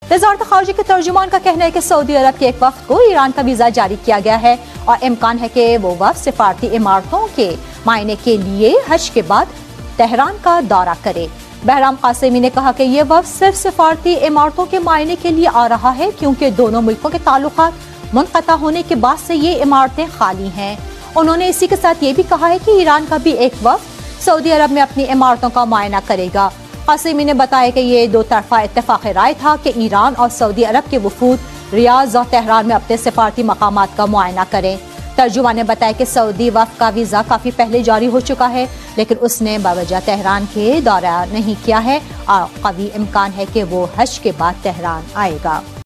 वज़ारत ख़ारिजा के तर्जुमान का कहना है कि सऊदी अरब के एक वफ्द को ईरान का वीज़ा जारी किया गया है और इम्कान है कि वो वफ्द सिफारती इमारतों के मायने के लिए हज के बाद तेहरान का दौरा करे। बहराम कासिमी ने कहा कि ये वफ्द सिर्फ सिफारती इमारतों के मायने के लिए आ रहा है क्योंकि दोनों मुल्कों के ताल्लुकात मुनक़ता होने के बाद से ये इमारतें खाली हैं। उन्होंने इसी के साथ ये भी कहा है कि ईरान का भी एक वफ्द सऊदी अरब में अपनी इमारतों का मुआयना करेगा। कासिमी ने बताया कि ये दो तरफा इत्तेफाक़ राय था कि ईरान और सऊदी अरब के वफूद रियाद और तेहरान में अपने सिफारती मकामात का मुआयना करें। तर्जुमान ने बताया कि सऊदी वफ्द का वीज़ा काफ़ी पहले जारी हो चुका है, लेकिन उसने बावजह तेहरान के दौरा नहीं किया है और कवी इम्कान है कि वो हज के बाद तेहरान आएगा।